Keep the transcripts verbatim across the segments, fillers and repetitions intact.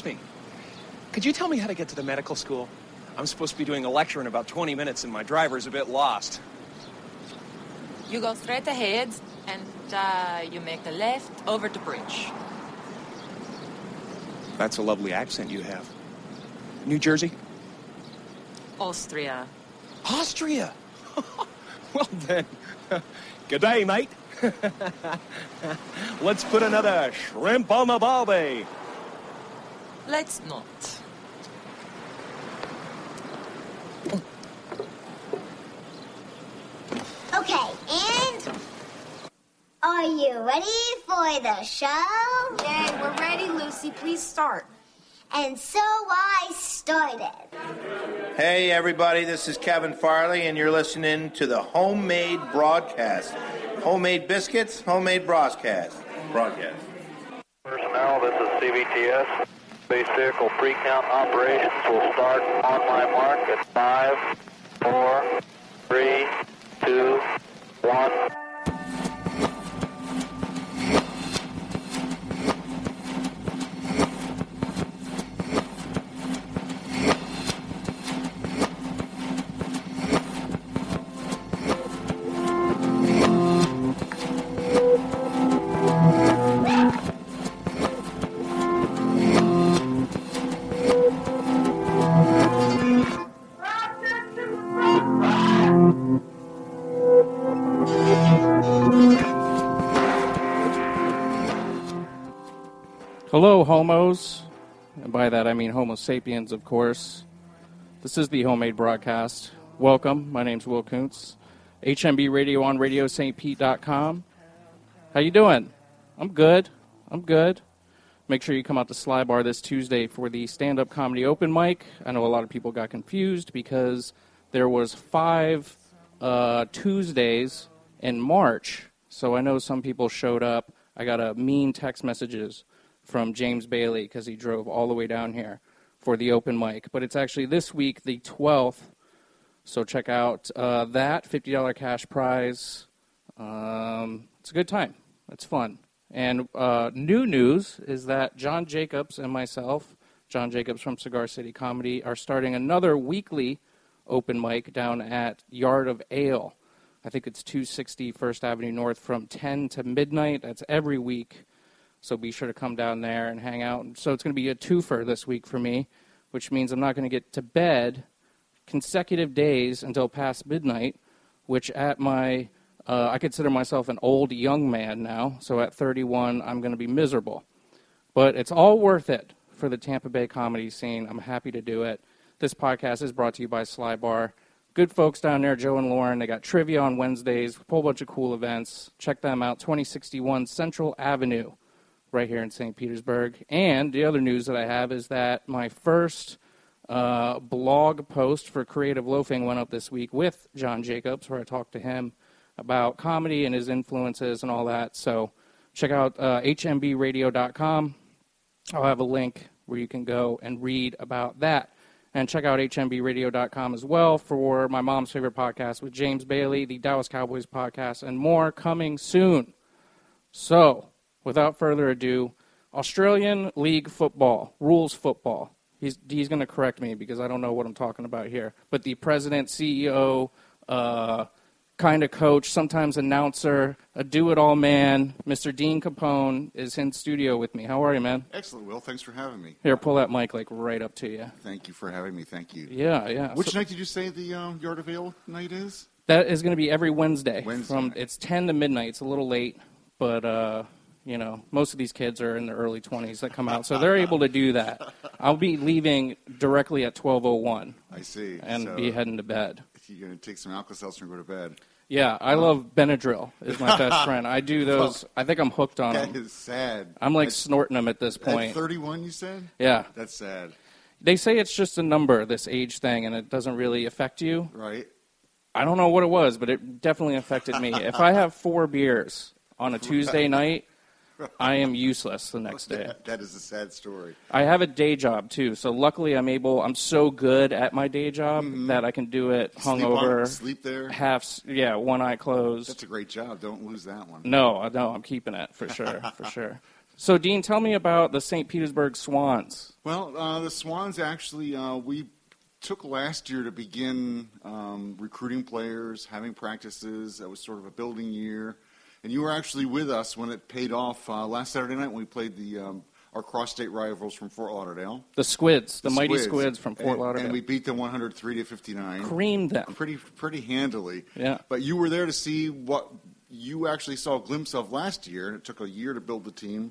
loafing. Could you tell me how to get to the medical school? I'm supposed to be doing a lecture in about twenty minutes, and my driver's a bit lost. You go straight ahead, and uh, you make a left over the bridge. That's a lovely accent you have. New Jersey? Austria. Austria? Well then, good day, mate. Let's put another shrimp on the barbie. Let's not. Okay, and are you ready for the show? Yay, we're ready, Lucy. Please start. And so I started. Hey, everybody, this is Kevin Farley, and you're listening to the Homemade Broadcast. Homemade biscuits, homemade broadcast. Broadcast. Personnel, this is C V T S. Space vehicle pre-count operations will start on my mark at five, four, three, two, one. Hello, homos. And by that, I mean Homo sapiens, of course. This is the Homemade Broadcast. Welcome. My name's Will Kuntz. H M B Radio on radio st pete dot com. How you doing? I'm good. I'm good. Make sure you come out to Sly Bar this Tuesday for the stand-up comedy open mic. I know a lot of people got confused because there was five uh, Tuesdays in March. So I know some people showed up. I got a mean text messages from James Bailey because he drove all the way down here for the open mic. But it's actually this week, the twelfth, so check out uh, that, fifty dollars cash prize. Um, it's a good time. It's fun. And uh, new news is that John Jacobs and myself, John Jacobs from Cigar City Comedy, are starting another weekly open mic down at Yard of Ale. I think it's two sixty First Avenue North from ten to midnight. That's every week. So be sure to come down there and hang out. So it's going to be a twofer this week for me, which means I'm not going to get to bed consecutive days until past midnight, which at my, uh, I consider myself an old young man now. So at thirty-one, I'm going to be miserable. But it's all worth it for the Tampa Bay comedy scene. I'm happy to do it. This podcast is brought to you by Sly Bar. Good folks down there, Joe and Lauren. They got trivia on Wednesdays, a whole bunch of cool events. Check them out, twenty sixty-one Central Avenue, right here in Saint Petersburg. And the other news that I have is that my first uh, blog post for Creative Loafing went up this week with John Jacobs, where I talked to him about comedy and his influences and all that. So check out uh, H M B radio dot com. I'll have a link where you can go and read about that. And check out H M B radio dot com as well for my mom's favorite podcast with James Bailey, the Dallas Cowboys podcast, and more coming soon. So, without further ado, Australian League football, rules football. He's he's going to correct me because I don't know what I'm talking about here. But the president, C E O, uh, kind of coach, sometimes announcer, a do-it-all man, Mister Dean Capone is in studio with me. How are you, man? Excellent, Will. Thanks for having me. Here, pull that mic like right up to you. Thank you for having me. Thank you. Yeah, yeah. Which so, night did you say the um, Yard of Ale night is? That is going to be every Wednesday. Wednesday. From it's ten to midnight. It's a little late, but uh, you know, most of these kids are in their early twenties that come out, so they're able to do that. I'll be leaving directly at twelve oh one. I see. And so be heading to bed. You're going to take some Alka-Seltzer and go to bed. Yeah, I love Benadryl. Is my best friend. I do those. I think I'm hooked on That them. is sad. I'm like At- snorting them at this point. At thirty-one, you said? Yeah. That's sad. They say it's just a number, this age thing, and it doesn't really affect you. Right. I don't know what it was, but it definitely affected me. If I have four beers on a Tuesday night, I am useless the next day. That, that is a sad story. I have a day job, too, so luckily I'm able, I'm so good at my day job Mhm. that I can do it Sleep hungover. on- sleep there? Half, s- yeah, one eye closed. That's a great job. Don't lose that one. No, no, I'm keeping it, for sure, for sure. So, Dean, tell me about the Saint Petersburg Swans. Well, uh, the Swans actually, uh, we took last year to begin um, recruiting players, having practices. That was sort of a building year. And you were actually with us when it paid off uh, last Saturday night when we played the um, our cross-state rivals from Fort Lauderdale. The Squids, the, the mighty Squids. Squids from Fort and, Lauderdale. And we beat them one hundred three to fifty-nine. Creamed them. Pretty, pretty handily. Yeah. But you were there to see what you actually saw a glimpse of last year, and it took a year to build the team.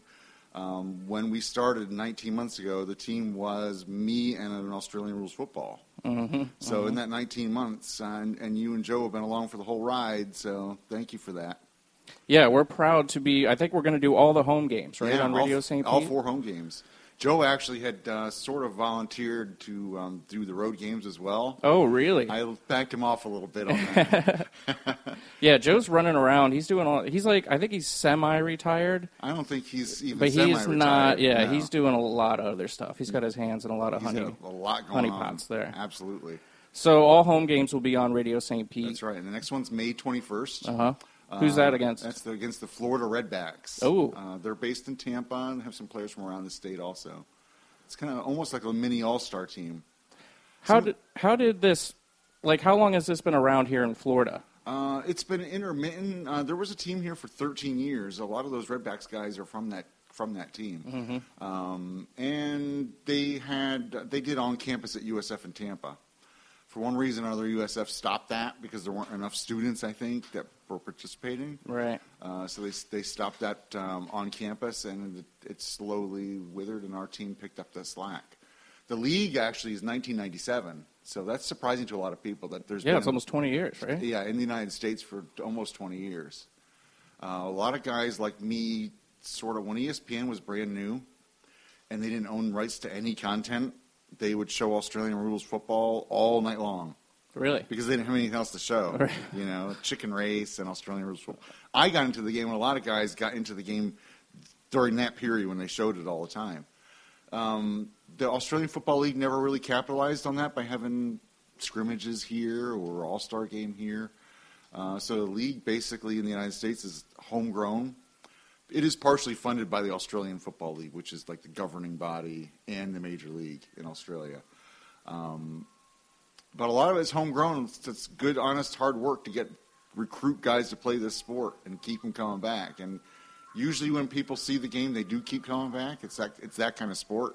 Um, when we started nineteen months ago, the team was me and an Australian rules football. Mm-hmm, so mm-hmm. in that nineteen months, uh, and, and you and Joe have been along for the whole ride, so thank you for that. Yeah, we're proud to be. I think we're going to do all the home games, right, yeah, on Radio all, Saint Pete? All four home games. Joe actually had uh, sort of volunteered to um, do the road games as well. Oh, really? I backed him off a little bit on that. Yeah, Joe's running around. He's doing all. He's like, I think he's semi-retired. I don't think he's even but semi-retired. he's not. Yeah, no. he's doing a lot of other stuff. He's got his hands in a lot of he's honey. got a, a lot going honey on. pots there. Absolutely. So all home games will be on Radio Saint Pete. That's right. And the next one's May twenty-first. Uh huh. Who's that against? That's the, against the Florida Redbacks. Oh. Uh, they're based in Tampa and have some players from around the state also. It's kind of almost like a mini all-star team. How Some, did how did this, like, how long has this been around here in Florida? Uh, it's been intermittent. Uh, there was a team here for thirteen years. A lot of those Redbacks guys are from that from that team, Mm-hmm. um, and they had they did on campus at U S F in Tampa. For one reason or other, U S F stopped that because there weren't enough students, I think, that were participating. Right. Uh, so they they stopped that um, on campus, and it, it slowly withered, and our team picked up the slack. The league actually is nineteen ninety-seven, so that's surprising to a lot of people that there's Yeah, been, it's almost twenty years, right? yeah, in the United States for almost twenty years. Uh, a lot of guys like me, sort of, when E S P N was brand new, and they didn't own rights to any content, they would show Australian rules football all night long. Really? Because they didn't have anything else to show. Right. You know, chicken race and Australian rules football. I got into the game, and a lot of guys got into the game during that period when they showed it all the time. Um, the Australian Football League never really capitalized on that by having scrimmages here or all-star game here. Uh, so the league basically in the United States is homegrown. It is partially funded by the Australian Football League, which is like the governing body and the major league in Australia. Um, but a lot of it's homegrown. It's, it's good, honest, hard work to get recruit guys to play this sport and keep them coming back. And usually when people see the game, they do keep coming back. It's that, it's that kind of sport.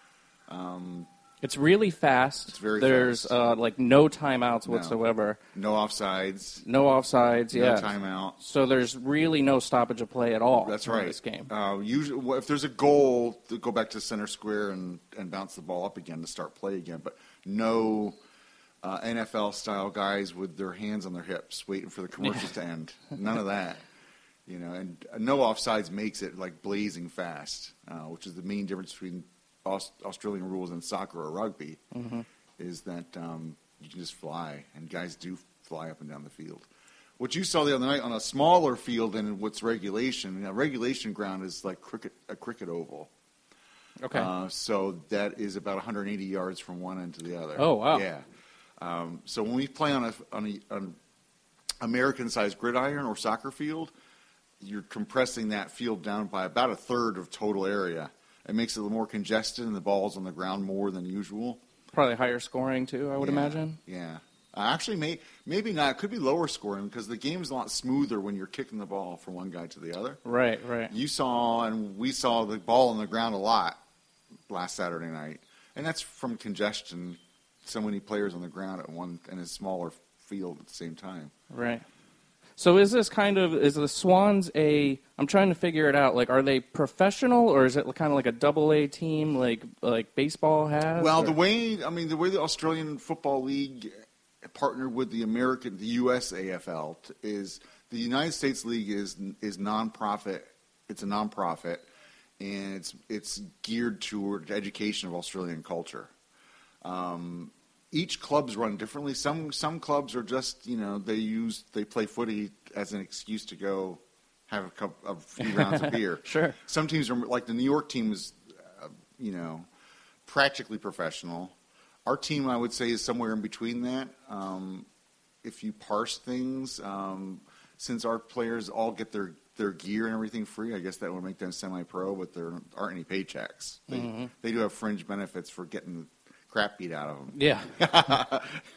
Um, It's really fast. It's very There's, fast. uh, like, no timeouts No. whatsoever. no offsides, No offsides, no yeah. timeout. So there's really no stoppage of play at all. That's in right. this game. Uh, usually, well, if there's a goal, to go back to center square and, and bounce the ball up again to start play again. But no uh, N F L-style guys with their hands on their hips waiting for the commercials to end. None of that. You know, and no offsides makes it like blazing fast, uh, which is the main difference between Aust- Australian rules and soccer or rugby. Mm-hmm. Is that um, you can just fly, and guys do fly up and down the field. What you saw the other night on a smaller field than what's regulation, you know, regulation ground is like cricket, a cricket oval. Okay. Uh, so that is about one hundred eighty yards from one end to the other. Oh, wow. Yeah. Um, so when we play on a on a on American-sized gridiron or soccer field, you're compressing that field down by about a third of total area. It makes it a little more congested, and the ball's on the ground more than usual. Probably higher scoring, too, I would Yeah, imagine. Yeah. Uh, actually, may, maybe not. It could be lower scoring because the game's a lot smoother when you're kicking the ball from one guy to the other. Right, right. You saw, and we saw the ball on the ground a lot last Saturday night. And that's from congestion, so many players on the ground at one in a smaller field at the same time. Right. So is this kind of, is the Swans a, I'm trying to figure it out, like, are they professional, or is it kind of like a double-A team like like baseball has? Well, or? the way, I mean, the way the Australian Football League partnered with the American, the U S A F L, is the United States League is is nonprofit. It's a nonprofit, and it's it's geared toward education of Australian culture. Um, each club's run differently. Some some clubs are just, you know, they use they play footy as an excuse to go have a couple a few rounds of beer. Sure. Some teams are like the New York team is, uh, you know, practically professional. Our team, I would say, is somewhere in between that. Um, if you parse things, um, since our players all get their, their gear and everything free, I guess that would make them semi-pro, but there aren't any paychecks. They, Mm-hmm. they do have fringe benefits for getting the crap beat out of them. Yeah.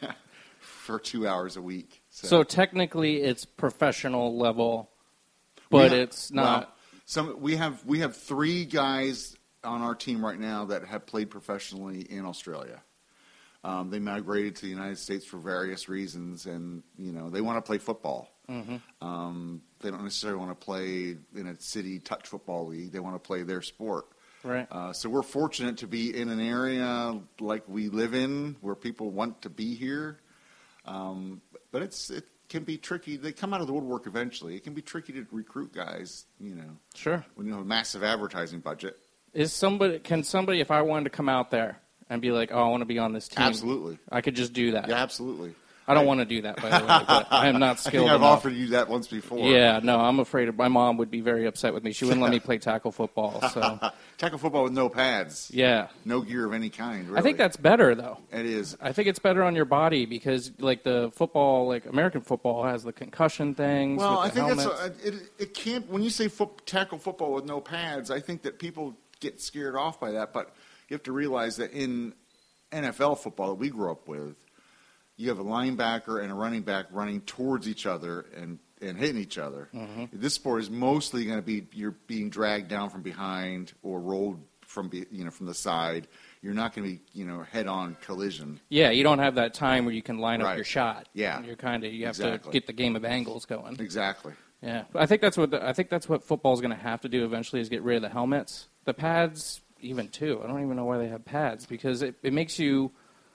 For two hours a week. So, So technically, it's professional level, but We ha- it's not. well, some we have we have three guys on our team right now that have played professionally in Australia. Um, they migrated to the United States for various reasons, and you know they want to play football. Mm-hmm. Um, they don't necessarily want to play in a city touch football league. They want to play their sport. Right. Uh, so we're fortunate to be in an area like we live in, where people want to be here. Um, but it's it can be tricky. They come out of the woodwork eventually. It can be tricky to recruit guys. You know, Sure. when you have a massive advertising budget. Is somebody can somebody if I wanted to come out there and be like, oh, I want to be on this team? Absolutely. I could just do that. Yeah, absolutely. I don't want to do that, by the way. But I am not I skilled think I've enough. offered you that once before. Yeah, no, I'm afraid of, my mom would be very upset with me. She wouldn't let me play tackle football. So Tackle football with no pads. yeah, No gear of any kind, really. I think that's better though. It is. I think it's better on your body because, like the football, like American football has the concussion things. Well, with I the think helmets. that's a, it. It can't. When you say foot, tackle football with no pads, I think that people get scared off by that. But you have to realize that in N F L football that we grew up with, you have a linebacker and a running back running towards each other and, and hitting each other. Mm-hmm. This sport is mostly going to be you're being dragged down from behind or rolled from be, you know from the side. You're not going to be you know head on collision. Yeah, you don't have that time where you can line up Right. your shot. Yeah. you're kind of you have Exactly. to get the game of angles going. Exactly. Yeah, I think that's what the, I think that's what football's going to have to do eventually is get rid of the helmets, the pads, even too. I don't even know why they have pads because it, it makes you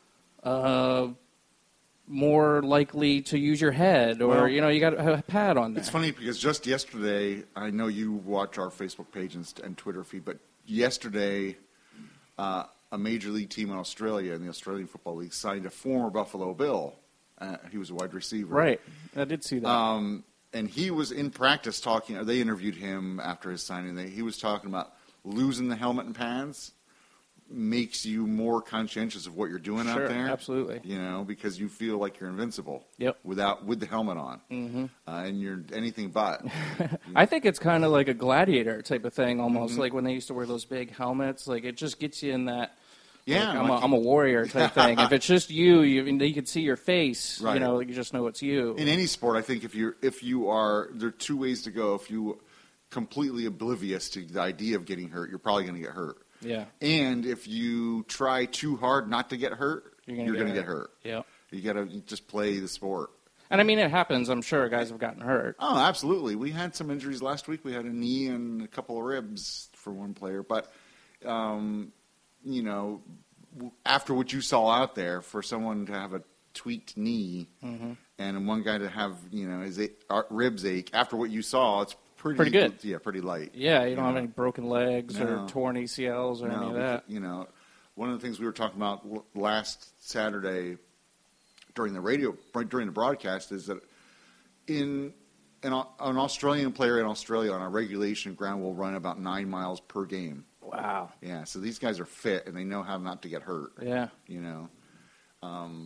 uh, more likely to use your head, or Well, you know you got to have a pad on there. It's funny because just yesterday, I know you watch our Facebook page and, and Twitter feed, but yesterday, uh, a major league team in Australia, in the Australian Football League, signed a former Buffalo Bill. Uh, he was a wide receiver. Right, I did see that. Um, and he was in practice talking, or they interviewed him after his signing. They, he was talking about losing the helmet and pads makes you more conscientious of what you're doing Sure, out there. absolutely. You know, because you feel like you're invincible. Yep. Without with the helmet on. Mm-hmm. Uh, and you're anything but. I think it's kind of like a gladiator type of thing, almost Mm-hmm. like when they used to wear those big helmets. Like it just gets you in that. Yeah, like, I'm, like a, I'm a warrior type thing. If it's just you, you, you can see your face. Right. You know, you just know it's you. In any sport, I think if you if you are there are two ways to go. If you completely oblivious to the idea of getting hurt, you're probably going to get hurt. Yeah. And if you try too hard not to get hurt, You're you're gonna going to get get hurt. Yeah. You got to just play the sport. And I mean, it happens. I'm sure guys have gotten hurt. Oh, absolutely. We had some injuries last week. We had a knee and a couple of ribs for one player. But, um, you know, w- after what you saw out there, for someone to have a tweaked knee Mm-hmm. and one guy to have, you know, his a- uh, ribs ache, after what you saw, it's pretty, Pretty good. Yeah, pretty light. Yeah, you don't have know. any broken legs No. or torn A C Ls or any of that. You know, one of the things we were talking about l- last Saturday during the radio during the broadcast is that in an, Au- an Australian player in Australia on a regulation ground will run about nine miles per game. Wow. Yeah, so these guys are fit and they know how not to get hurt. Yeah. You know, um,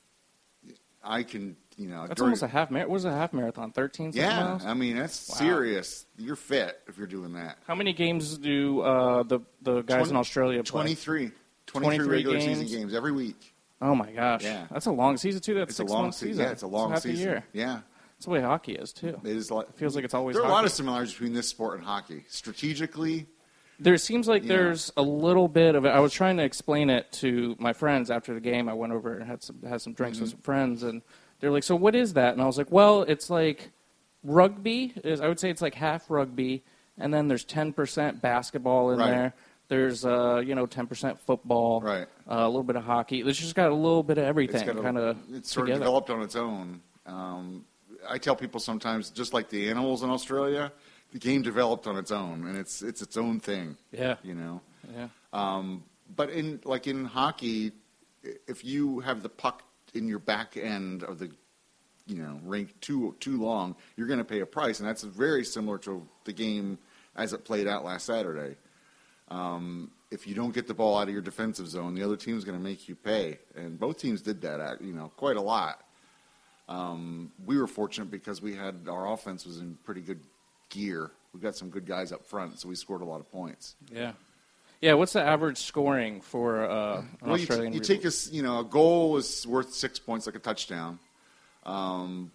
I can. You know, That's during- almost a half marathon. What was a half marathon? thirteen something yeah. miles? I mean, that's Wow. serious. You're fit if you're doing that. How many games do uh, the the guys twenty in Australia play? twenty-three. twenty-three twenty-three regular games? season games every week. Oh my gosh. Yeah. That's a long season too. That's It's six a long month season. season. Yeah, it's a long half season. a year. Yeah, That's the way hockey is too. it is. Like, It feels like it's always there are a lot hockey. of similarities between this sport and hockey. Strategically, There seems like Yeah. there's a little bit of it. I was trying to explain it to my friends after the game. I went over and had some had some drinks Mm-hmm. with some friends, and they're like, "So what is that?" And I was like, "Well, it's like rugby. Is I would say it's like half rugby, and then there's ten percent basketball in Right. there. There's uh, you know ten percent football, Right. Uh, a little bit of hockey. It's just got a little bit of it's everything, got a- kind of it's sort together. of developed on its own. Um, I tell people sometimes, just like the animals in Australia, the game developed on its own, and it's it's its own thing. Yeah. You know. Yeah, Um, but in like in hockey, if you have the puck in your back end of the, you know, rink too too long, you're going to pay a price, and that's very similar to the game as it played out last Saturday. Um, if you don't get the ball out of your defensive zone, the other team's going to make you pay, and both teams did that, you know, quite a lot. Um, we were fortunate because we had our offense was in pretty good gear. We got some good guys up front, so we scored a lot of points. Yeah. Yeah, what's the average scoring for uh, an well, Australian? You, t- you take a, you know, a goal is worth six points, like a touchdown. Um,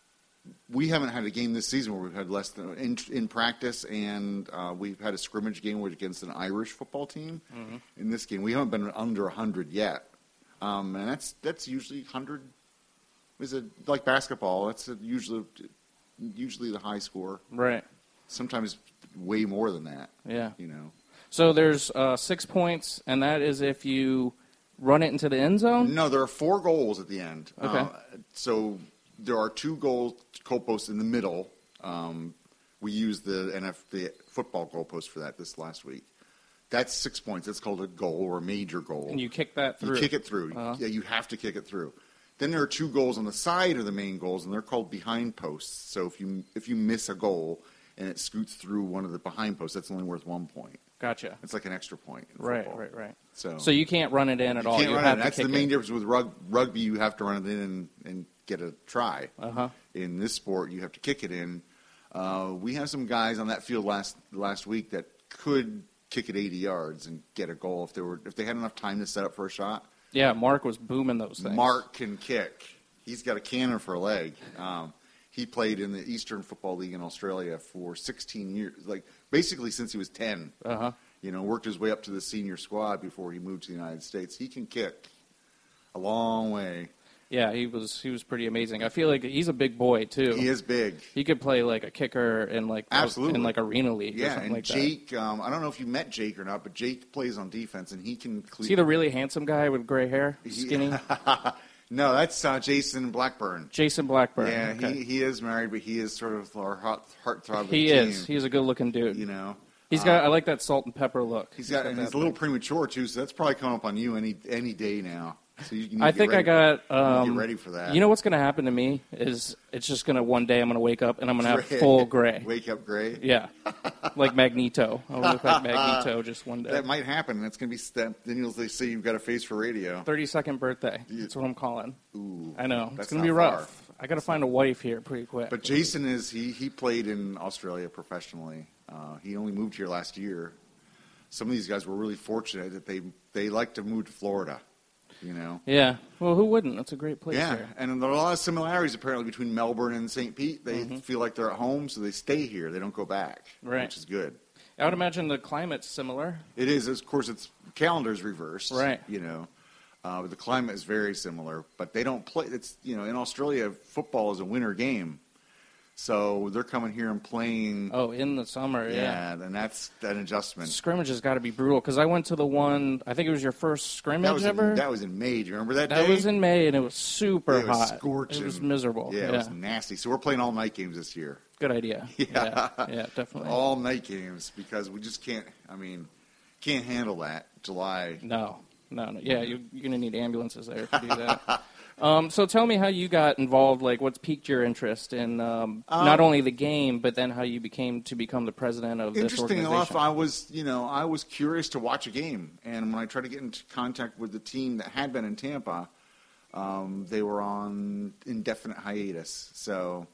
we haven't had a game this season where we've had less than in, in practice, and uh, we've had a scrimmage game against an Irish football team. Mm-hmm. In this game, we haven't been under one hundred yet, um, and that's that's usually one hundred. Is it like basketball? That's a usually usually the high score. Right. Sometimes way more than that. Yeah. You know. So there's uh, six points, and that is if you run it into the end zone? No, there are four goals at the end. Okay. Uh, so there are two goal goalposts in the middle. Um, we used the N F the football goalpost for that this last week. That's six points. That's called a goal or a major goal. And you kick that through? You kick it through. Uh-huh. Yeah, you have to kick it through. Then there are two goals on the side of the main goals, and they're called behind posts. So if you if you miss a goal and it scoots through one of the behind posts, that's only worth one point. Gotcha. It's like an extra point in right, football. right, right. So, so you can't run it in at you all. Can't you run have it. to That's kick the main it. difference with rug, rugby. You have to run it in and, and get a try. Uh-huh. In this sport, you have to kick it in. Uh, we have some guys on that field last last week that could kick it eighty yards and get a goal if they were if they had enough time to set up for a shot. Yeah, Mark was booming those things. Mark can kick. He's got a cannon for a leg. Um, he played in the Eastern Football League in Australia for sixteen years, like basically since he was ten. Uh-huh. You know, worked his way up to the senior squad before he moved to the United States. He can kick a long way. Yeah, he was he was pretty amazing. I feel like he's a big boy too. He is big. He could play like a kicker in like Absolutely. in like arena league Yeah, or something and like Jake, that. um, I don't know if you met Jake or not, but Jake plays on defense, and he can. Cle- Is he the really handsome guy with gray hair, skinny? No, that's uh, Jason Blackburn. Jason Blackburn. Yeah, okay. he, he is married, but he is sort of our hot heartthrob of He the is. team. He's a good-looking dude. You know, he's got. I like that salt and pepper look. he's got, and that he's a little look. premature too, so that's probably coming up on you any any day now. So you, you need I to get think I ready- got. you need to Um, get ready for that. You know what's going to happen to me is it's just going to one day I'm going to wake up and I'm going to have full gray. Wake up gray. Yeah, like Magneto. I'll look like Magneto just one day. That might happen. That's going to be that, then you'll say you've got a face for radio. thirty-second birthday. That's what I'm calling. Ooh, I know. that's It's going to be not rough. far. I got to find a wife here pretty quick. But Jason is he he played in Australia professionally. Uh, he only moved here last year. Some of these guys were really fortunate that they they like to move to Florida. You know. Yeah. Well, who wouldn't? That's a great place Yeah, here. and there are a lot of similarities apparently between Melbourne and Saint Pete. They Mm-hmm. feel like they're at home, so they stay here. They don't go back, Right. which is good. I would imagine the climate's similar. It is, of course, it's calendar's reversed, Right. You know, uh, the climate is very similar, but they don't play. It's you know, in Australia, football is a winter game, so they're coming here and playing. Oh, in the summer, yeah. yeah, and that's an adjustment. Scrimmage has got to be brutal because I went to the one. I think it was your first scrimmage That was ever. in, that was in May. Do you remember that? That day? was in May, and it was super It was hot. scorching. It was miserable. Yeah, Yeah, it was nasty. So we're playing all night games this year. good idea. Yeah. yeah, yeah, definitely. All night games because we just can't. I mean, can't handle that. July. No, no, no. Yeah, you, you're gonna need ambulances there to do that. um, so tell me how you got involved. Like, what's piqued your interest in um, Um, not only the game, but then how you became to become the president of this Interesting organization. enough, I was, you know, I was curious to watch a game, and when I tried to get into contact with the team that had been in Tampa, um, they were on indefinite hiatus. So,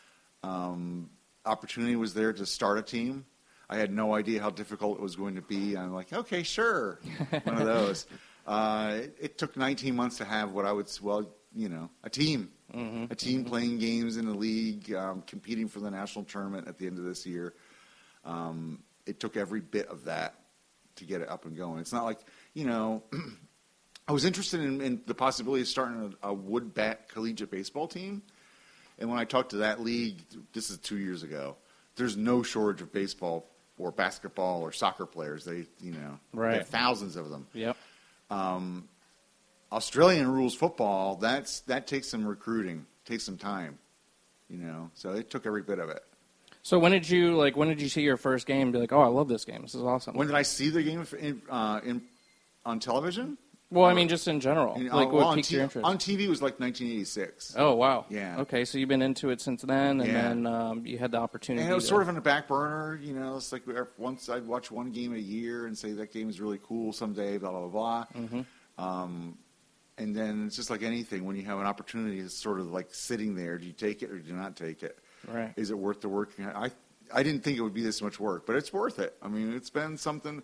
um, opportunity was there to start a team. I had no idea how difficult it was going to be. I'm like, okay, sure, one of those. Uh, it, it took nineteen months to have what I would, well, you know, a team. Mm-hmm. A team playing games in the league, um, competing for the national tournament at the end of this year. Um, it took every bit of that to get it up and going. It's not like, you know, I was interested in, in the possibility of starting a, a wood bat collegiate baseball team. And when I talked to that league, this is two years ago, there's no shortage of baseball or basketball or soccer players. They, you know, Right. they have thousands of them. Yep. Um, Australian rules football, that's that takes some recruiting, takes some time, you know. So it took every bit of it. So when did you like? When did you see your first game? And be like, oh, I love this game. This is awesome. When did I see the game in, uh, in on television? well, I mean, just in general. In- like, uh, what well, on, piqued T- your interest? on T V was like nineteen eighty-six. Oh, wow. Yeah. Okay, so you've been into it since then, and Yeah. then um, you had the opportunity. And it was to, sort of on the back burner, you know. It's like once I'd watch one game a year and say that game is really cool someday, blah blah blah. blah. Mhm. Um, And then it's just like anything. When you have an opportunity, it's sort of like sitting there. Do you take it or do you not take it? Right. Is it worth the work? I I didn't think it would be this much work, but it's worth it. I mean, it's been something.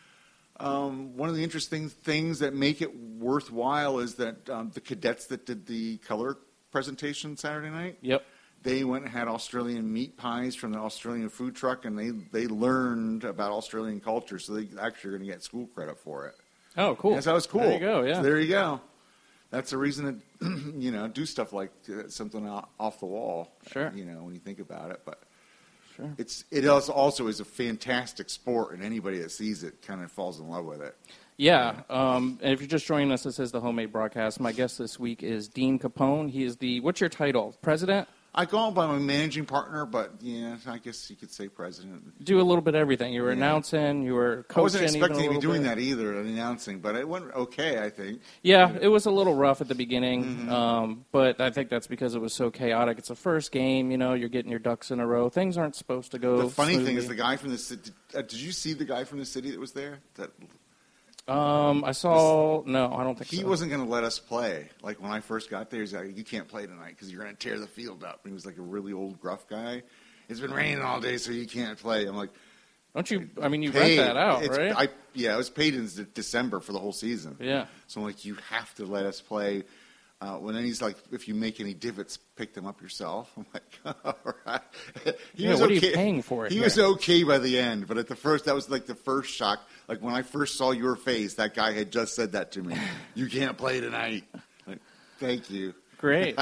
Um, one of the interesting things that make it worthwhile is that um, the cadets that did the color presentation Saturday night, Yep. they went and had Australian meat pies from the Australian food truck, and they, they learned about Australian culture, so they actually are going to get school credit for it. Oh, cool. Yes, that was cool. There you go, yeah. So there you go. That's a reason to, you know, do stuff like uh, something off the wall. Sure. You know, when you think about it, but Sure. it's it also also is a fantastic sport, and anybody that sees it kind of falls in love with it. Yeah, um, and if you're just joining us, this is the Homemade Broadcast. My guest this week is Dean Capone. He is the, what's your title, president? I call him by my managing partner, but yeah, I guess you could say president. Do a little bit of everything. You were Yeah. announcing, you were coaching. I wasn't even expecting a to be little doing bit. that either, announcing, but it went okay, I think. Yeah, it was a little rough at the beginning, Mm-hmm. um, but I think that's because it was so chaotic. It's the first game, you know, you're getting your ducks in a row. Things aren't supposed to go The funny smoothly. thing is the guy from the city. Uh, did you see the guy from the city that was there? That Um, I saw, no, I don't think he so. wasn't going to let us play. Like when I first got there, he's like, "You can't play tonight because you're going to tear the field up." And he was like a really old, gruff guy. It's been raining all day, so you can't play. I'm like, Don't you, I mean, you paid. rent that out, It's- right? I, yeah, it was paid in de- December for the whole season. Yeah. So I'm like, you have to let us play. Uh, when then he's like, if you make any divots, pick them up yourself. I'm like, all right. He Yeah, was what are you okay. paying for it He here? was okay by the end, but at the first, that was like the first shock. Like when I first saw your face, that guy had just said that to me. You can't play tonight. Like, thank you. Great.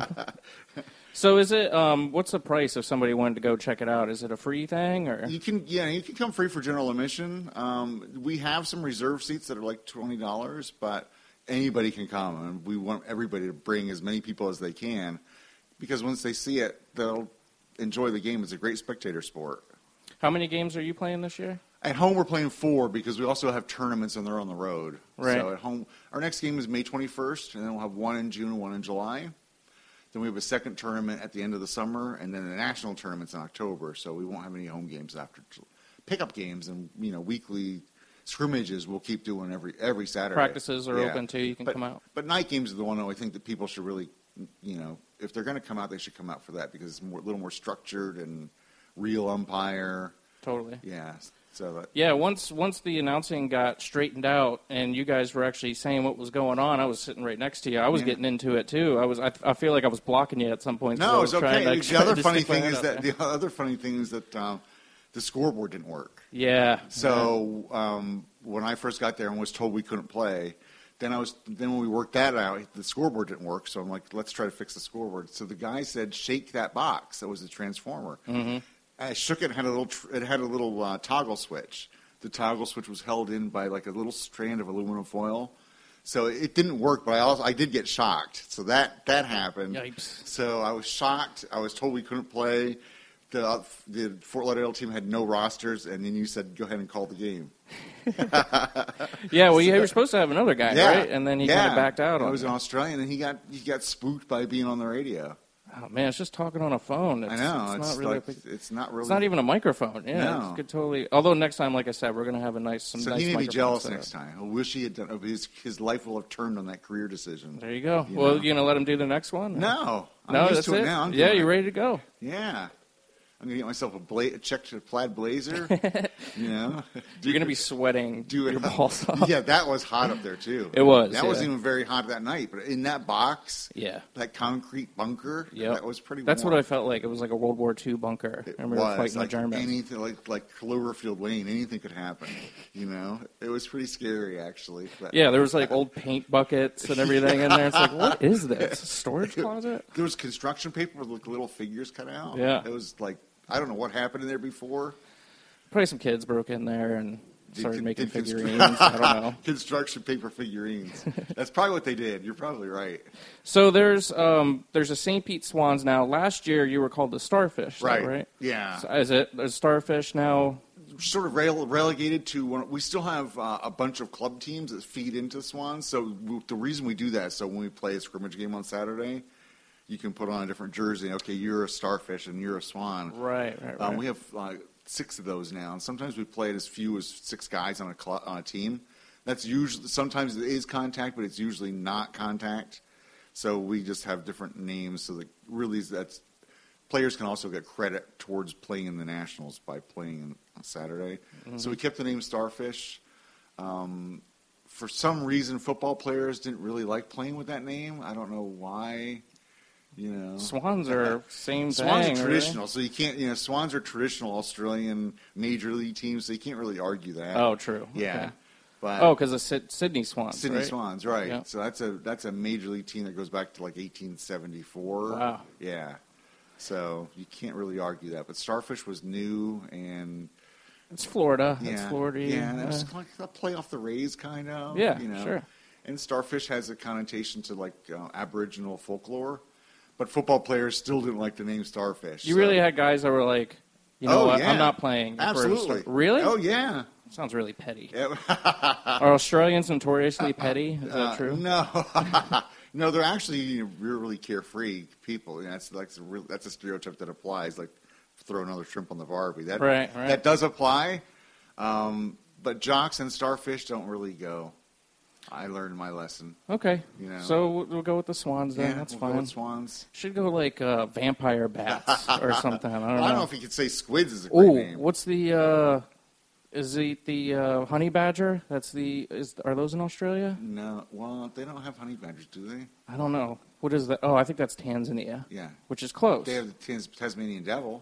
So is it, um, what's the price if somebody wanted to go check it out? Is it a free thing? Or You can, yeah, you can come free for general admission. Um, we have some reserve seats that are like twenty dollars, but anybody can come, and we want everybody to bring as many people as they can, because once they see it, they'll enjoy the game. It's a great spectator sport. How many games are you playing this year? At home, we're playing four because we also have tournaments and they're on the road. Right. So at home, our next game is May twenty-first, and then we'll have one in June and one in July. Then we have a second tournament at the end of the summer, and then the national tournament's in October. So we won't have any home games after pickup games and you know weekly scrimmages. We'll keep doing every every Saturday. Practices are Yeah. open too. You can but, come out. But night games are the one that I think that people should really, you know, if they're going to come out, they should come out for that because it's more, a little more structured and real umpire. Totally. Yeah. So that, Yeah, once once the announcing got straightened out and you guys were actually saying what was going on, I was sitting right next to you. I was Yeah. getting into it too. I was. I, I feel like I was blocking you at some point. No, it's okay. To, the other to funny stick my thing head is out that there. the other funny thing is that um, the scoreboard didn't work. Yeah. So um, when I first got there and was told we couldn't play, then I was then when we worked that out, the scoreboard didn't work. So I'm like, let's try to fix the scoreboard. So the guy said, shake that box. That was the transformer. Mm-hmm. I shook it. And had a little. Tr- it had a little uh, toggle switch. The toggle switch was held in by like a little strand of aluminum foil. So it didn't work, but I also I did get shocked. So that that happened. Yipes. So I was shocked. I was told we couldn't play. The the Fort Lauderdale team had no rosters, and then you said go ahead and call the game. Yeah, well, you were supposed to have another guy, Yeah. right? And then he yeah. kind of backed out I on was it. an Australian, and he got he got spooked by being on the radio. Oh man, it's just talking on a phone. It's, I know. It's, It's, not really. like a big, it's not really. it's not even a microphone. Yeah, No. it could totally. Although next time, like I said, we're gonna have a nice some So nice he may be microphones jealous set up. next time. I wish he had done. His his life will have turned on that career decision. There you go. You well, know. you gonna let him do the next one? No, I'm no, used that's to it, it. now. I'm yeah, doing you're it. ready to go. Yeah. I'm going to get myself a, bla- a checked plaid blazer, you know. You're gonna be sweating Do it. your balls off. Yeah, that was hot up there, too. It was, That yeah. wasn't even very hot that night, but in that box, Yeah. that concrete bunker, Yep. that was pretty That's warm. what I felt like. It was like a World War Two bunker. It I remember was. fighting like the Germans. anything, like, like Cloverfield Lane, anything could happen, you know. It was pretty scary, actually. But Yeah, there was like old paint buckets and everything in there. It's like, what is this? A storage closet? There was construction paper with like little figures cut out. Yeah. It was like, I don't know what happened in there before. Probably some kids broke in there and started Did- making did constr- figurines. I don't know. Construction paper figurines. That's probably what they did. You're probably right. So there's um there's a Saint Pete Swans now. Last year you were called the Starfish, Right. right? right? Yeah. So is it a Starfish now? Sort of rele- relegated to one. We still have uh, a bunch of club teams that feed into Swans. So w- the reason we do that is so when we play a scrimmage game on Saturday, you can put on a different jersey. Okay, you're a Starfish and you're a Swan. Right, right, right. Um, we have uh, six of those now, and sometimes we play it as few as six guys on a cl- on a team. That's usually, sometimes it is contact, but it's usually not contact. So we just have different names. So that really, that's players can also get credit towards playing in the Nationals by playing on Saturday. Mm-hmm. So we kept the name Starfish. Um, for some reason, football players didn't really like playing with that name. I don't know why. You know, Swans are same Swans thing. are traditional, right? so you can't. You know, Swans are traditional Australian major league teams, so you can't really argue that. Oh, true. Yeah. Okay. But oh, because of Sid- Sydney Swans. Sydney right? Swans, right? Yeah. So that's a that's a major league team that goes back to like eighteen seventy-four. Wow. Yeah. So you can't really argue that. But Starfish was new, and it's Florida. Yeah, it's Florida. Yeah, and it was like a play off the Rays, kind of. Yeah, you know? Sure. And Starfish has a connotation to like uh, Aboriginal folklore, but football players still didn't like the name Starfish. You so. really had guys that were like, you know oh, what, yeah. I'm not playing. Absolutely. For really? Oh yeah. Sounds really petty. Yeah. Are Australians notoriously petty? Is that uh, true? No. No, they're actually really carefree people. You know, that's like a, that's a stereotype that applies. Like throw another shrimp on the Barbie. That right, right. that does apply. Um, but jocks and Starfish don't really go. I learned my lesson. Okay. You know. So we'll, we'll go with the Swans then. Yeah, That's we'll fine. Go with Swans. Should go like uh, vampire bats or something. I don't well, know. I don't know if you could say squids is a great Ooh, name. what's the? Uh, is it the uh, honey badger? That's the. Is are those in Australia? No. Well, they don't have honey badgers, do they? I don't know. What is that? Oh, I think that's Tanzania. Yeah. Which is close. They have the Tas- Tasmanian devil.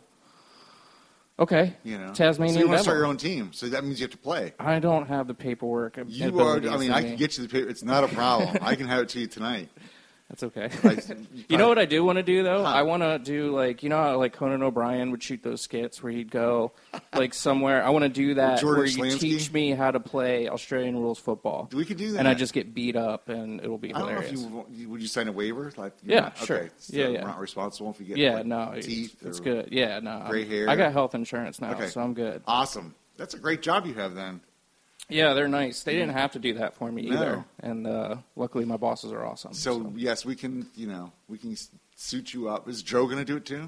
Okay. You know, Tasmanian so you want devil. to start your own team, so that means you have to play. I don't have the paperwork. You are. I mean, I can get you the paper. It's not a problem. I can have it to you tonight. That's okay. I, you know what I do want to do though? Huh. I want to do like you know how like Conan O'Brien would shoot those skits where he'd go like somewhere. I want to do that Jordan where you Slansky? teach me how to play Australian rules football. We could do that. And I just get beat up and it'll be I don't hilarious. know if you would you sign a waiver like Yeah, not, sure. Okay, so Yeah, yeah. We're not responsible if you get yeah, like, no, teeth. it's, it's or good. Yeah, no, gray I'm- hair. I got health insurance now, Okay. so I'm good. Awesome. That's a great job you have then. Yeah, they're nice. They didn't have to do that for me No. either, and uh, luckily my bosses are awesome. So, So, yes, we can. You know, we can s- suit you up. Is Joe going to do it too?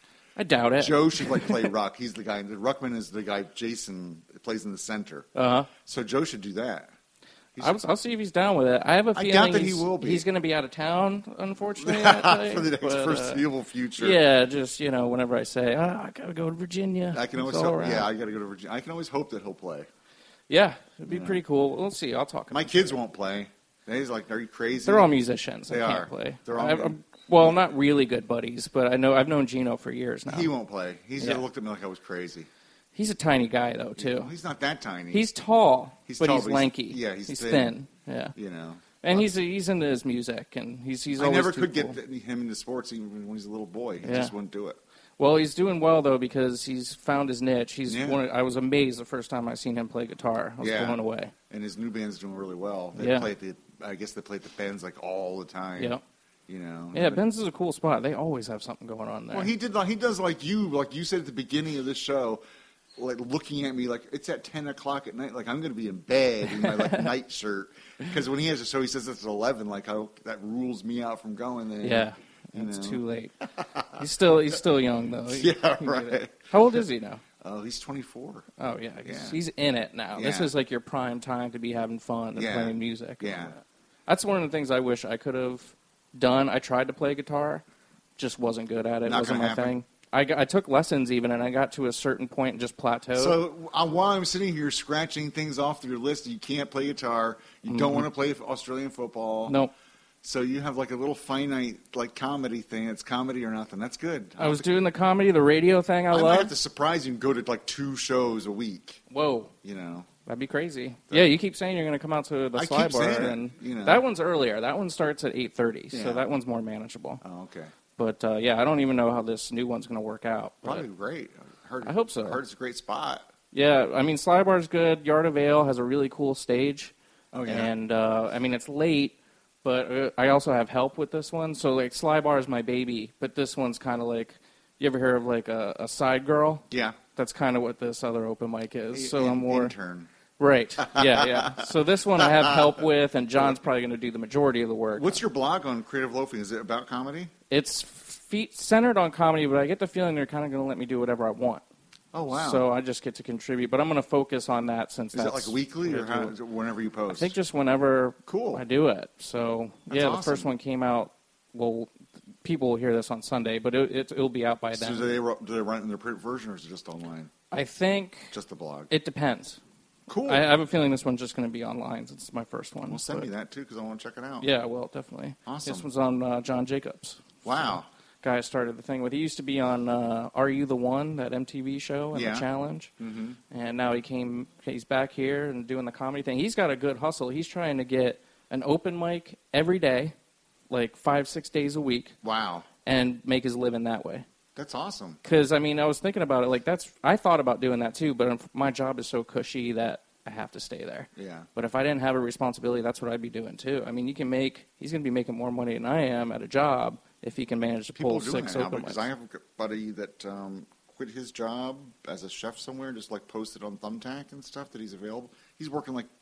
I doubt it. Joe should like play ruck. He's the guy. The ruckman is the guy. Jason plays in the center. Uh huh. So Joe should do that. He's- I'll, I'll see if he's down with it. I have a I feeling doubt that he he's, will be. he's going to be out of town, unfortunately, that night, for the next but, uh, foreseeable future. Yeah, just you know, whenever I say, oh, I got to go to Virginia, I can always it's all hope. right. Yeah, I got to go to Virginia. I can always hope that he'll play. Yeah, it'd be Yeah. pretty cool. We'll see. I'll talk. My about kids it. won't play. He's like, are you crazy? They're all musicians. They I can't are. play. They're all I've- I'm- well, not really good buddies, but I know I've known Gino for years now. He won't play. He's Yeah. looked at me like I was crazy. He's a tiny guy though, too. He's not that tiny. He's tall, He's but tall, he's but he's- lanky. yeah, he's he's thin. thin. Yeah, You know. and he's he's into his music, and he's he's. I always never too could cool. get th- him into sports even when he's a little boy. He Yeah. just wouldn't do it. Well, he's doing well though because he's found his niche. He's Yeah. one of, I was amazed the first time I seen him play guitar. I was Yeah. blown away. And his new band's doing really well. They Yeah. play at the. I guess they play at the Benz like all the time. Yeah. You know. Yeah, But- Ben's is a cool spot. They always have something going on there. Well, he did. Like, he does like you, like you said at the beginning of this show, like looking at me like it's at ten o'clock at night. Like I'm going to be in bed in my like night shirt because when he has a show, he says it's eleven. Like how that rules me out from going there. yeah, you it's know. too late. He's still he's still young though. He- Yeah, he right. did it. How old is he now? Oh, he's twenty-four. Oh yeah, he's, Yeah. he's in it now. This Yeah. is like your prime time to be having fun and Yeah. playing music. and Yeah. all that. That's one of the things I wish I could have done. I tried to play guitar, just wasn't good at it. Not wasn't gonna my happen. thing. I, got- I took lessons even, and I got to a certain point and just plateaued. So uh, while I'm sitting here scratching things off your list, you can't play guitar. You don't want to play Australian football. nope. So you have like a little finite like comedy thing. It's comedy or nothing. That's good. I was doing the comedy, the radio thing I, I might love. have to surprise you and go to like two shows a week. Whoa. You know. That'd be crazy. Yeah, you keep saying you're going to come out to the I Sly keep Bar, saying it, and you know. that one's earlier. That one starts at eight thirty, Yeah. so that one's more manageable. Oh, okay. But uh, yeah, I don't even know how this new one's going to work out. but- Probably great. I, heard, I hope so. I heard it's a great spot. Yeah, I mean, Sly Bar's good. Yard of Ale has a really cool stage. Oh, yeah. And, uh, I mean, it's late, but uh, I also have help with this one. So, like, Sly Bar is my baby, but this one's kind of like, you ever hear of, like, a, a side girl? Yeah. That's kind of what this other open mic is. A- So an I'm more... intern. Right, yeah, yeah. So this one I have help with, and John's probably going to do the majority of the work. What's your blog on Creative Loafing? Is it about comedy? It's fe- centered on comedy, but I get the feeling they're kind of going to let me do whatever I want. Oh, wow. So I just get to contribute. But I'm going to focus on that since Is that's... it like weekly or what I how, do. is it whenever you post? I think just whenever Cool. I do it. So, That's yeah, awesome. the first one came out, well, people will hear this on Sunday, but it, it, it'll be out by So then. do they, ru- do they run it in their print version or is it just online? I think Just the blog? it depends. Cool. I, I have a feeling this one's just going to be online since it's my first one. well, send but- me that, too, because I want to check it out. Yeah, well, definitely. Awesome. This one's on uh, John Jacobs. Wow. Guy I started the thing with. He used to be on uh, Are You the One, that M T V show and Yeah. the challenge. Mm-hmm. And now he came. He's back here and doing the comedy thing. He's got a good hustle. He's trying to get an open mic every day, like five, six days a week, Wow. and make his living that way. That's awesome. Because I mean, I was thinking about it. Like that's. I thought about doing that too, but my job is so cushy that I have to stay there. Yeah. But if I didn't have a responsibility, that's what I'd be doing too. I mean, you can make. He's going to be making more money than I am at a job if he can manage to People pull are doing six that now open because mics. I have a buddy that um, quit his job as a chef somewhere, just like posted on Thumbtack and stuff that he's available. He's working like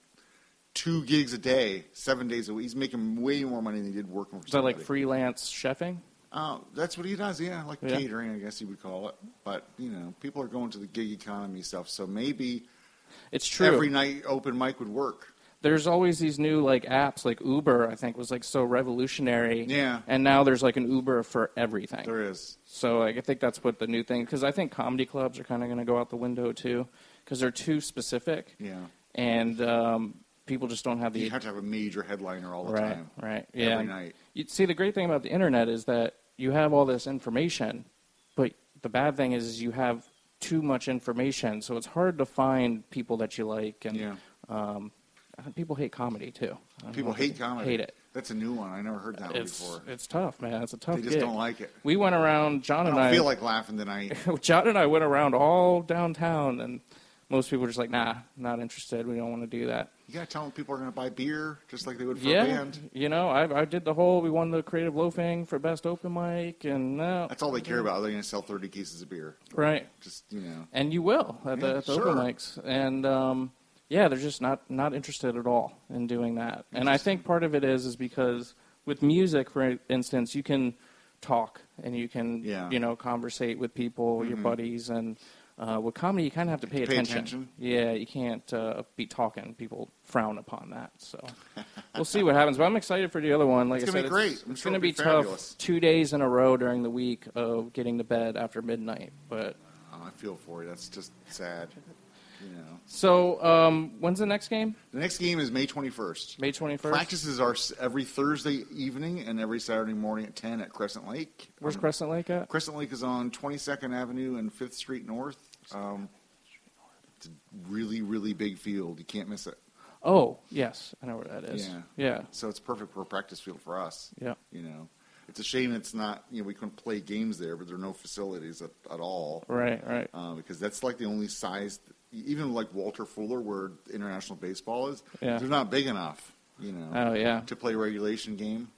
two gigs a day, seven days a week. He's making way more money than he did working for Is that like somebody. freelance chefing? Uh, that's what he does, yeah, like Yeah. catering, I guess you would call it. But, you know, people are going to the gig economy stuff, so maybe It's true. every night open mic would work. There's always these new like apps, like Uber. I think was like so revolutionary. Yeah. And now there's like an Uber for everything. There is. So like, I think that's what the new thing. Because I think comedy clubs are kind of going to go out the window too, because they're too specific. Yeah. And um, people just don't have the You have to have a major headliner all the right, time. right, yeah. Every night. You see, the great thing about the internet is that you have all this information, but the bad thing is, is you have too much information, so it's hard to find people that you like. And Yeah. um, people hate comedy too. I don't People know if hate they comedy. Hate it. That's a new one. I never heard that one It's before. it's tough, man. It's a tough. They just gig. don't like it. We went around. John I and don't I feel like laughing tonight. John and I went around all downtown, and most people were just like, "Nah, not interested. We don't want to do that." You got to tell them people are going to buy beer just like they would for yeah, a band. you know, I I did the whole. We won the creative loafing for best open mic, and no, That's all they care about. They're going to sell thirty cases of beer. right. Just, you know. And you will at the, Yeah, at the sure. open mics, and um, yeah, they're just not not interested at all in doing that. And I think part of it is is because with music, for instance, you can talk and you can Yeah. you know conversate with people, your Mhm. buddies, and uh, with comedy you kind of have to pay, Pay attention. attention. Yeah, you can't uh, be talking. People frown upon that. So we'll see what happens. But I'm excited for the other one. Like It's I gonna said, be great. it's, I'm it's sure going to it'll be be tough. fabulous. Two days in a row during the week of getting to bed after midnight, but. Oh, I feel for you. That's just sad. You know. So, um, when's the next game? The next game is May twenty-first. May twenty-first? Practices are s- every Thursday evening and every Saturday morning at ten at Crescent Lake. Where's Um, Crescent Lake at? Crescent Lake is on twenty-second Avenue and fifth Street North. Um, it's a really, really big field. You can't miss it. Oh, yes. I know where that is. Yeah. Yeah. So it's perfect for a practice field for us. Yeah. You know, it's a shame it's not, you know, we couldn't play games there, but there are no facilities at, at all. Right, right. Uh, because that's like the only size, even like Walter Fuller, where international baseball is, Yeah. they're not big enough, you know, Oh, yeah. to play a regulation game.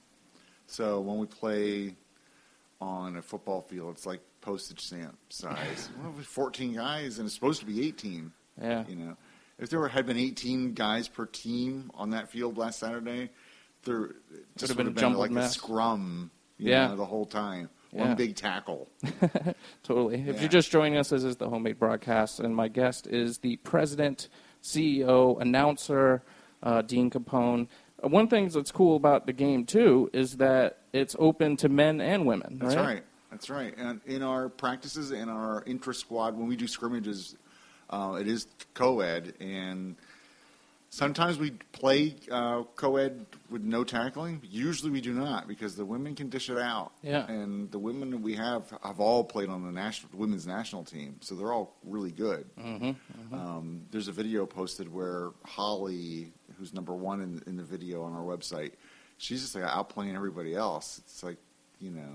So when we play on a football field, it's like postage stamp size. Well, we're fourteen guys, and it's supposed to be eighteen. Yeah. You know, if there had been eighteen guys per team on that field last Saturday, there just have been would a have been jumbled like mess. a scrum. You Yeah. know, the whole time, Yeah. one big tackle. Totally. If Yeah. you're just joining us, this is the Homemade Broadcast, and my guest is the president, C E O, announcer, uh, Dean Capone. Uh, one thing that's cool about the game, too, is that it's open to men and women, That's right? right. That's right. And in our practices and our intra squad, when we do scrimmages, uh, it is co-ed, and sometimes we play uh, co-ed with no tackling. Usually we do not, because the women can dish it out. Yeah. And the women that we have have all played on the national the women's national team, so they're all really good. Mm-hmm, mm-hmm. Um, there's a video posted where Holly, who's number one in, in the video on our website, she's just like outplaying everybody else. It's like, you know,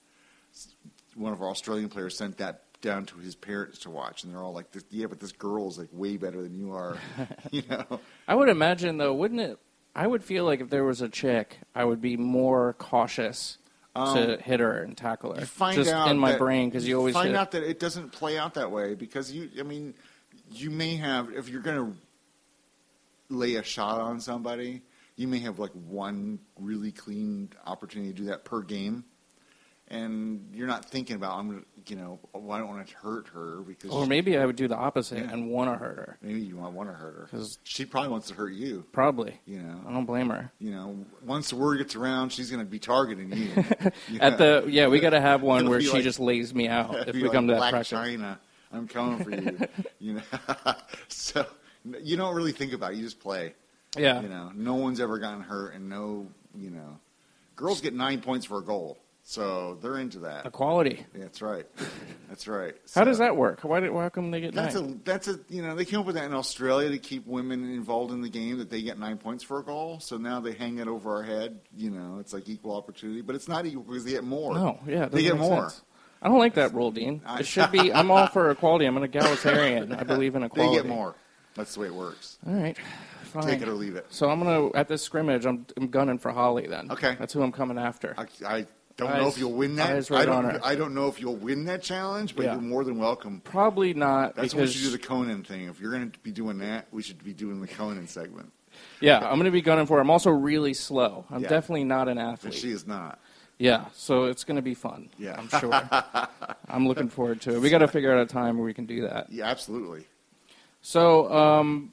one of our Australian players sent that down to his parents to watch, and they're all like, "Yeah, but this girl is like way better than you are," you know. I would imagine, though, wouldn't it? I would feel like if there was a chick, I would be more cautious to Um, hit her and tackle her. You find just out in my that- brain, because you always find hit. out that it doesn't play out that way, because you, I mean, you may have, if you're going to lay a shot on somebody, you may have like one really clean opportunity to do that per game. and you're not thinking about, I'm gonna, you know, oh, I don't want to hurt her because. Or maybe I would do the opposite Yeah. and want to hurt her. Maybe you want want to hurt her 'Cause- she probably wants to hurt you. Probably. You know, I don't blame her. you know, once the word gets around, she's going to be targeting you. You At know? the yeah, we got to have one It'll where be she like- just lays me out It'd if be we like come to that Black practice. China, I'm coming for you. You know, so you don't really think about it. You just play. Yeah. You know, no one's ever gotten hurt, and no, you know, girls get nine points for a goal, so they're into that. Equality. Yeah, that's right. That's right. How So- does that work? Why did why come they get That's nine? a that's a you know they came up with that in Australia to keep women involved in the game, that they get nine points for a goal. So now they hang it over our head. You know, it's like equal opportunity, but it's not equal because they get more. No, yeah, it they doesn't get make more. sense. I don't like that rule, Dean. I- It should be. I'm all for equality. I'm an egalitarian. I believe in They equality. get more. That's the way it works. All right, fine. Take it or leave it. So I'm gonna at this scrimmage. I'm, I'm gunning for Holly. Then Okay. that's who I'm coming after. I, I don't Eyes- know if you'll win that. eyes right I don't. on her. I don't know if you'll win that challenge, but Yeah. you're more than welcome. Probably not That's when we because should do the Conan thing. If you're going to be doing that, we should be doing the Conan segment. yeah, I'm gonna be gunning for her. I'm also really slow. I'm Yeah. definitely not an But athlete. she is not. Yeah, so it's gonna be fun. Yeah. I'm sure. I'm looking forward to it. We got to figure out a time where we can do that. Yeah, absolutely. So, um,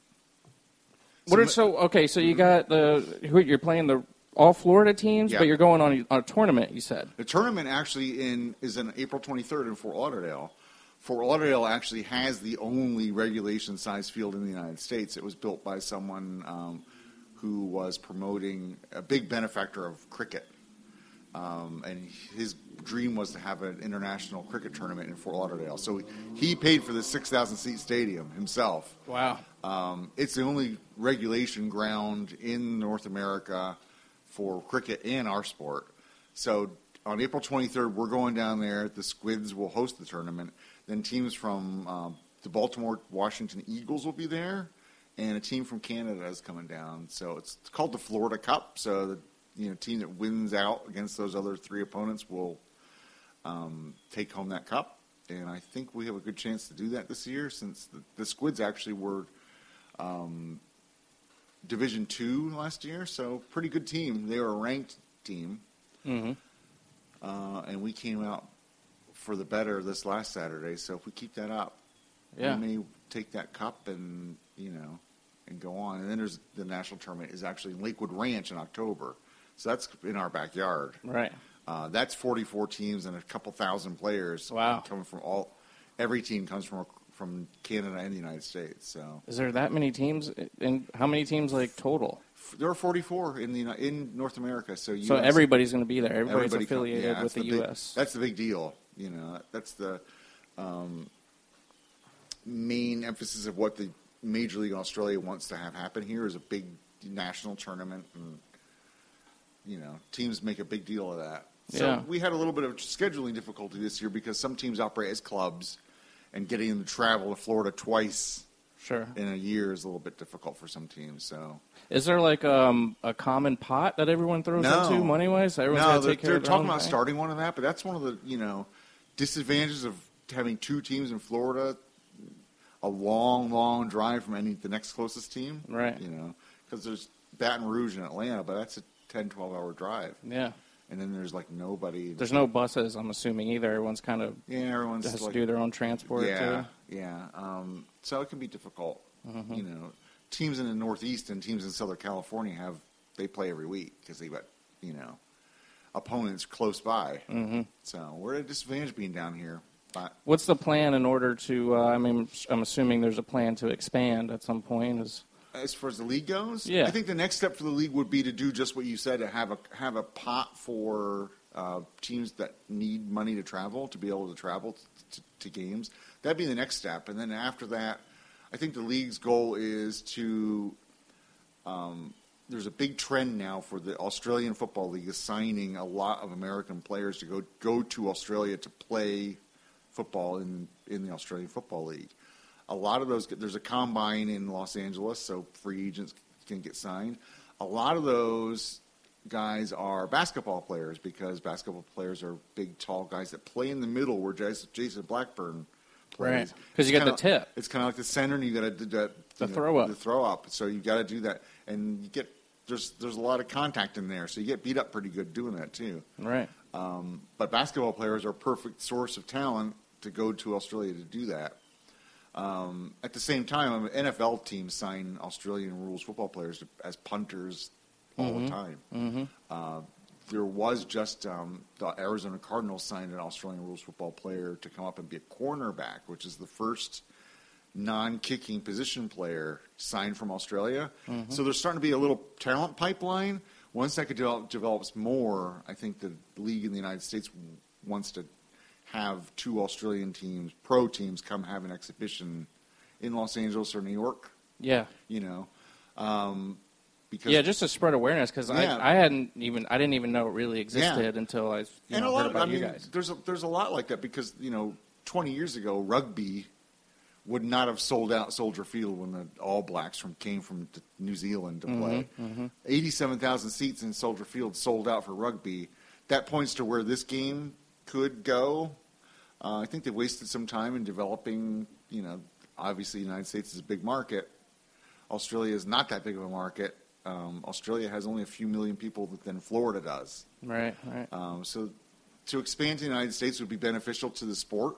what So are so okay? So you got the who you're playing the all Florida teams, Yeah. but you're going on a, on a tournament. You said. The tournament actually in is in April twenty-third in Fort Lauderdale. Fort Lauderdale actually has the only regulation-sized field in the United States. It was built by someone um, who was promoting a big benefactor of cricket, um, and his dream was to have an international cricket tournament in Fort Lauderdale. So he paid for the six thousand seat stadium himself. Wow. Um, it's the only regulation ground in North America for cricket and our sport. So on April twenty-third, we're going down there. The Squids will host the tournament. Then teams from um, the Baltimore Washington Eagles will be there, and a team from Canada is coming down. So it's called the Florida Cup. So the you know team that wins out against those other three opponents will um, take home that cup. And I think we have a good chance to do that this year, since the, the Squids actually were um, Division Two last year, so pretty good team. They were a ranked team, Mm-hmm. uh, and we came out for the better this last Saturday. So if we keep that up, Yeah. we may take that cup and you know and go on. And then there's the national tournament is actually in Lakewood Ranch in October, so that's in our backyard. Right. Uh, that's forty-four teams and a couple thousand players. Wow. Coming from all, every team comes from from Canada and the United States. So Is there that many teams? And how many teams like total? f- there are forty-four in the Uni- in North America. So So U S everybody's going to be there. Everybody's everybody come- affiliated yeah, with that's the, big- U S. That's the big deal. You know, that's the um, main emphasis of what the Major League Australia wants to have happen here is a big national tournament, and you know, teams make a big deal of that. So Yeah. we had a little bit of scheduling difficulty this year because some teams operate as clubs, and getting them to travel to Florida twice Sure. in a year is a little bit difficult for some teams. So Is there like um, a common pot that everyone throws No. into money wise? Everyone's no, got to they're, take care they're of their talking own about thing? starting one of that, but that's one of the you know disadvantages of having two teams in Florida. A long, long drive from any the next closest team, Right. You know, because there's Baton Rouge and Atlanta, but that's a ten, twelve hour drive, Yeah. and then there's like nobody. There's no buses, I'm assuming, either. Everyone's kind of yeah, everyone's has like, to do their own transport, yeah, too. yeah. Um, so it can be difficult. Mm-hmm. You know, teams in the Northeast and teams in Southern California have they play every week because they've got you know opponents close by. Mm-hmm. So we're at a disadvantage being down here. But What's the plan in order to, uh, I mean, I'm assuming there's a plan to expand at some point. Is as far as the league goes, Yeah. I think the next step for the league would be to do just what you said, to have a have a pot for uh, teams that need money to travel, to be able to travel t- t- to games. That'd be the next step. And then after that, I think the league's goal is to um, there's a big trend now for the Australian Football League is signing a lot of American players to go go to Australia to play football in in the Australian Football League. A lot of those, there's a combine in Los Angeles, so free agents can get signed. A lot of those guys are basketball players because basketball players are big, tall guys that play in the middle where Jason Jason Blackburn plays. Right. 'Cause you It's get the kinda- tip. It's kind of like the center, and you got to do that. The you know, throw up. The throw up. So you got to do that, and you get there's there's a lot of contact in there, so you get beat up pretty good doing that too. right. Um, but basketball players are a perfect source of talent to go to Australia to do that. Um, at the same time, N F L teams sign Australian rules football players to, as punters all mm-hmm. the time. Mm-hmm. Uh, there was just um, the Arizona Cardinals signed an Australian rules football player to come up and be a cornerback, which is the first non-kicking position player signed from Australia. Mm-hmm. So there's starting to be a little talent pipeline. Once that could develop, develops more, I think the league in the United States wants to have two Australian teams, pro teams, come have an exhibition in Los Angeles or New York. Yeah. You know, um, because yeah, just to spread awareness, because yeah. I, I hadn't even I didn't even know it really existed yeah. until I you and know, a lot heard about of, I you mean, guys. There's a, there's a lot like that because you know, twenty years ago, rugby would not have sold out Soldier Field when the All Blacks from came from New Zealand to play. Mm-hmm, mm-hmm. eighty-seven thousand seats in Soldier Field sold out for rugby. That points to where this game could go. Uh, I think they wasted some time in developing, you know, obviously the United States is a big market. Australia is not that big of a market. Um, Australia has only a few million people than Florida does. Right, right. Um, so to expand to the United States would be beneficial to the sport.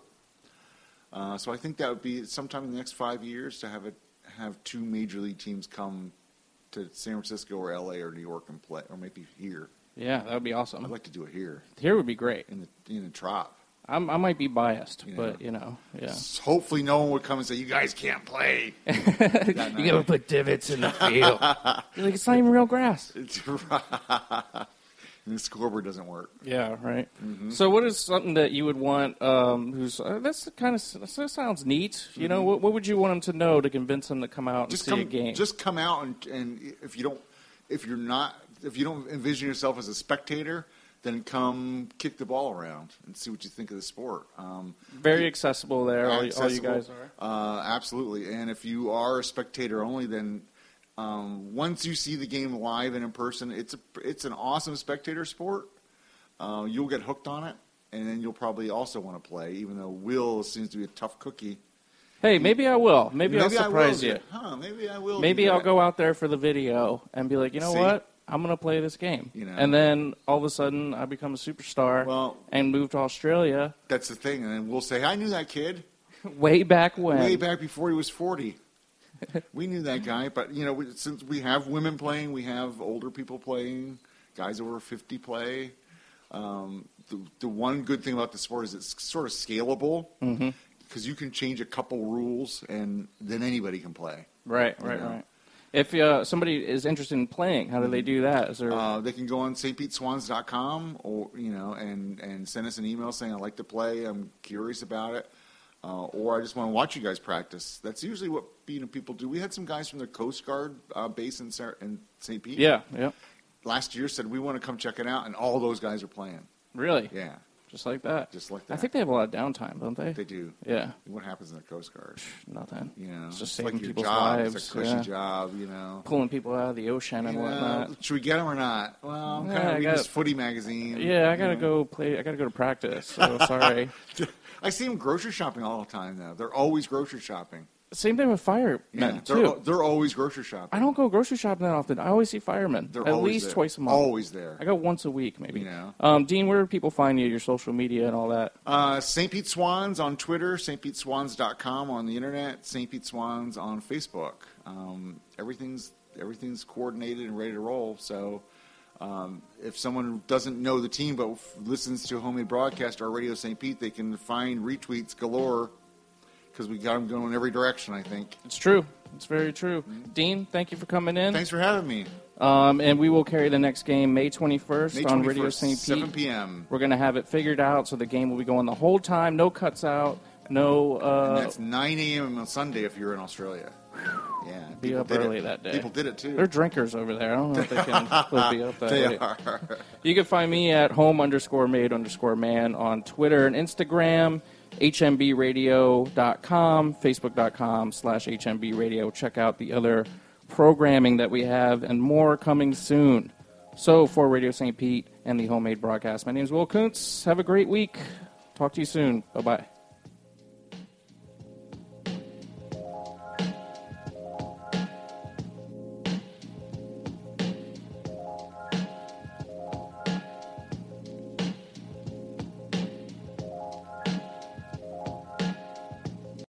Uh, so I think that would be sometime in the next five years to have it, have two major league teams come to San Francisco or L A or New York and play, or maybe here. Yeah, that would be awesome. I'd like to do it here. Here would be great. In the in the Trop. I'm, I might be biased, you know, but, you know, yeah. Hopefully no one would come and say, you guys can't play. You got to put divots in the field. You're like, it's not even real grass. It's right. And the scoreboard doesn't work. Yeah, right. Mm-hmm. So what is something that you would want, um, who's, uh, that's kind of, that sounds neat. You mm-hmm. know, what, what would you want them to know to convince them to come out and just see come, a game? Just come out, and, and if you don't, if you're not, if you don't envision yourself as a spectator, then come kick the ball around and see what you think of the sport. Um, Very accessible there, all, accessible, all you guys are. Uh, absolutely. And if you are a spectator only, then um, once you see the game live and in person, it's a, it's an awesome spectator sport. Uh, you'll get hooked on it, and then you'll probably also want to play, even though Will seems to be a tough cookie. Hey, maybe I will. Maybe, maybe I'll surprise I will. you. Huh, maybe I will. Maybe I'll go out there for the video and be like, you know see? what? I'm going to play this game. You know. And then all of a sudden I become a superstar well, and move to Australia. That's the thing. And then we'll say, I knew that kid. Way back when. Way back before he was forty. We knew that guy. But, you know, we, since we have women playing, we have older people playing, guys over fifty play. Um, the, the one good thing about the sport is it's sort of scalable because mm-hmm. you can change a couple rules and then anybody can play. Right, right, know? right. If uh, somebody is interested in playing, how do they do that? Is there... uh, they can go on St Pete Swans dot com or you know, and, and send us an email saying I'd like to play. I'm curious about it, uh, or I just want to watch you guys practice. That's usually what you know people do. We had some guys from the Coast Guard uh, base in Saint Pete. Yeah, yeah. Last year said we want to come check it out, and all those guys are playing. Really? Yeah. Just like that. Just like that. I think they have a lot of downtime, don't they? They do. Yeah. What happens in the Coast Guard? Nothing. You know, it's just it's saving like your people's job. lives. It's a cushy yeah. job, you know. Pulling people out of the ocean and you know, whatnot. Should we get them or not? Well, I'm yeah, kind of reading gotta, this footy magazine. Yeah, I gotta know. go play. I gotta go to practice. So sorry. I see them grocery shopping all the time now. They're always grocery shopping. Same thing with firemen, yeah, too. They're, they're always grocery shopping. I don't go grocery shopping that often. I always see firemen. They're at always least there. twice a month. Always there. I go once a week, maybe. You know. Um, Dean, where do people find you, your social media and all that? Uh, Saint Pete Swans on Twitter, Saint Pete Swans dot com on the internet, Saint Pete Swans on Facebook. Um, everything's everything's coordinated and ready to roll. So um, if someone doesn't know the team but listens to a homemade broadcast or Radio Saint Pete, they can find retweets galore. Because we got them going in every direction, I think. It's true. It's very true. Mm-hmm. Dean, thank you for coming in. Thanks for having me. Um, and we will carry the next game May twenty-first, May on Radio Saint Pete. seven p.m. We're going to have it figured out, so the game will be going the whole time. No cuts out. No. Uh, and that's nine a.m. on Sunday if you're in Australia. Yeah. Be up early it. that day. People did it, too. They're drinkers over there. I don't know if they can be up that They late. are. You can find me at home underscore made underscore man on Twitter and Instagram. H M B radio dot com, Facebook dot com slash H M B radio. Check out the other programming that we have and more coming soon. So for Radio Saint Pete and the Homemade Broadcast, my name is Will Kuntz. Have a great week. Talk to you soon. Bye-bye.